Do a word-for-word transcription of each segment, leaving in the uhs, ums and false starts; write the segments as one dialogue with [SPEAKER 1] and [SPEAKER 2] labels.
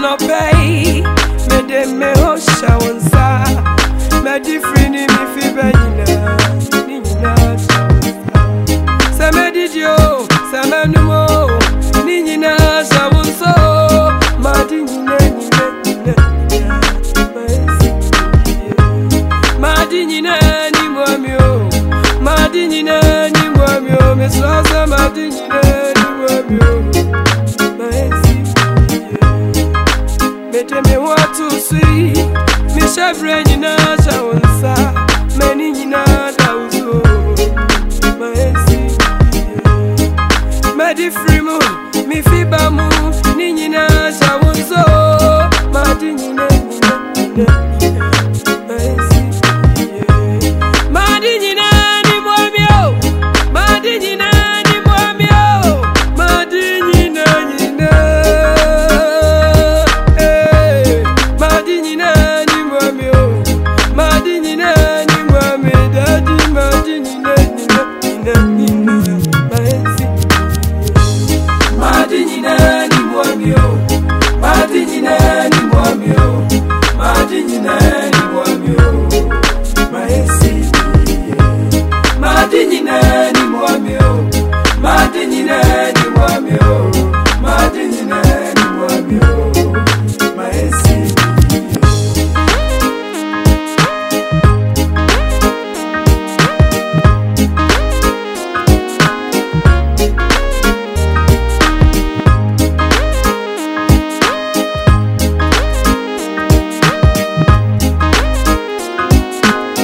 [SPEAKER 1] no pay. Me de me ho shawonsa. Me di free ni mi fi benina. Ni na shawonsa. Se me di dio, se me numo. Ni na shawonso. Ma di ni na ni na ni na. Ma di ni na ni mo mi o. Ma di ni na ni mo mi o. Me so so ma di ni na ni mo mi o. Me want to see me shepherd in a shawonsa. Many in a dauzo. My see Madi frimo, me fibamu, Nina shawonso. Madi nina nina my see Madi nina ni mwamio. Madi nina ni mwamio. Madi nina nina.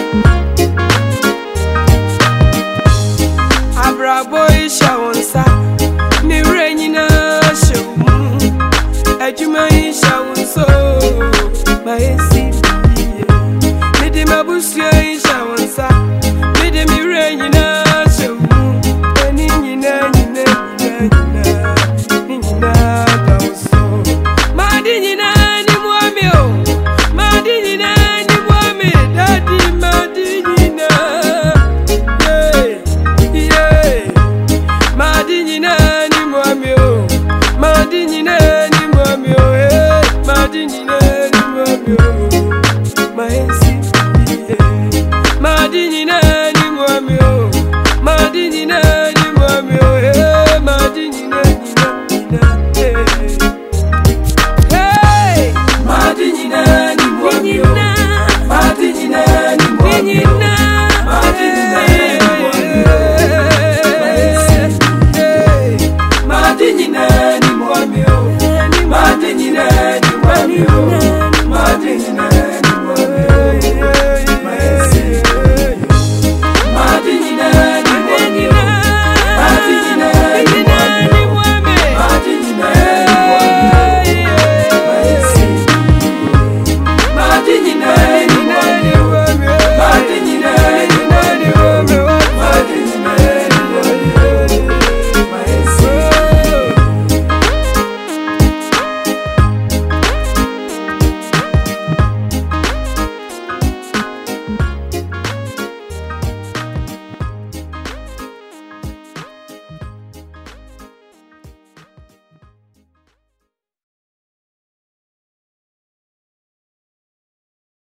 [SPEAKER 1] Boy shawonsa